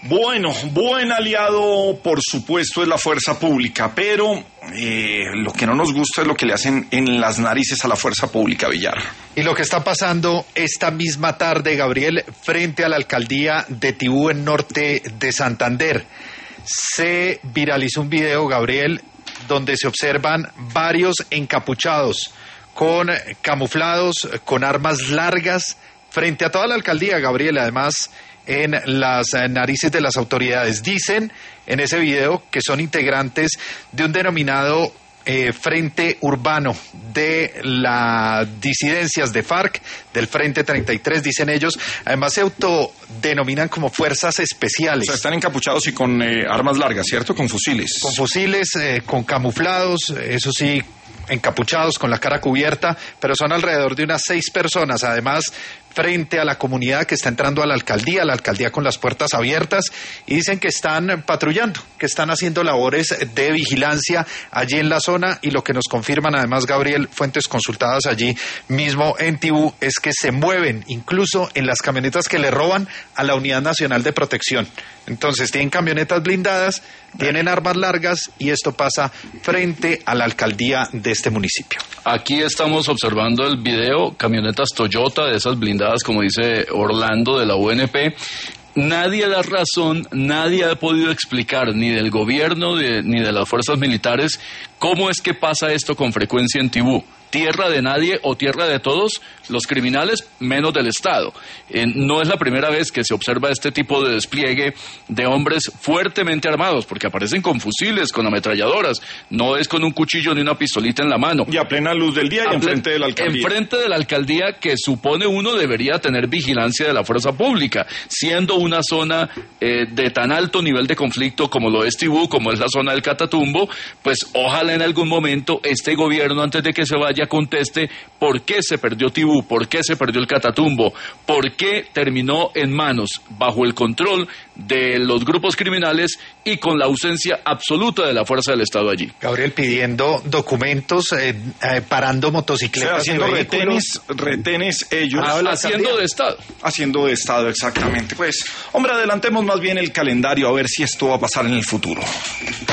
Bueno, buen aliado, por supuesto, es la fuerza pública, pero lo que no nos gusta es lo que le hacen en las narices a la fuerza pública, Villar. Y lo que está pasando esta misma tarde, Gabriel, frente a la alcaldía de Tibú, en norte de Santander. Se viralizó un video, Gabriel, donde se observan varios encapuchados, con camuflados, con armas largas, frente a toda la alcaldía, Gabriel, además en las narices de las autoridades. Dicen en ese video que son integrantes de un denominado Frente Urbano de las disidencias de FARC, del Frente 33, dicen ellos. Además se autodenominan como fuerzas especiales. O sea, están encapuchados y con armas largas, ¿cierto? Con fusiles. Con fusiles, con camuflados, eso sí, encapuchados, con la cara cubierta, pero son alrededor de unas 6 personas, además frente a la comunidad que está entrando a la alcaldía con las puertas abiertas, y dicen que están patrullando, que están haciendo labores de vigilancia allí en la zona, y lo que nos confirman además, Gabriel, fuentes consultadas allí mismo en Tibú, es que se mueven incluso en las camionetas que le roban a la Unidad Nacional de Protección. Entonces tienen camionetas blindadas, tienen armas largas, y esto pasa frente a la alcaldía de este municipio. Aquí estamos observando el video, camionetas Toyota, de esas blindadas, como dice Orlando, de la UNP. Nadie da razón, nadie ha podido explicar, ni del gobierno ni de las fuerzas militares, cómo es que pasa esto con frecuencia en Tibú. Tierra de nadie o tierra de todos, los criminales menos del Estado. No es la primera vez que se observa este tipo de despliegue de hombres fuertemente armados, porque aparecen con fusiles, con ametralladoras, no es con un cuchillo ni una pistolita en la mano. Y a plena luz del día y enfrente de la alcaldía. Enfrente de la alcaldía, que supone uno debería tener vigilancia de la fuerza pública, siendo una zona de tan alto nivel de conflicto como lo es Tibú, como es la zona del Catatumbo, pues ojalá en algún momento este gobierno, antes de que se vaya, conteste por qué se perdió Tibú, por qué se perdió el Catatumbo, por qué terminó en manos, bajo el control de los grupos criminales y con la ausencia absoluta de la fuerza del Estado allí. Gabriel, pidiendo documentos, parando motocicletas, o sea, haciendo retenes ellos. Haciendo de Estado. Haciendo de Estado, exactamente. Pues, hombre, adelantemos más bien el calendario a ver si esto va a pasar en el futuro.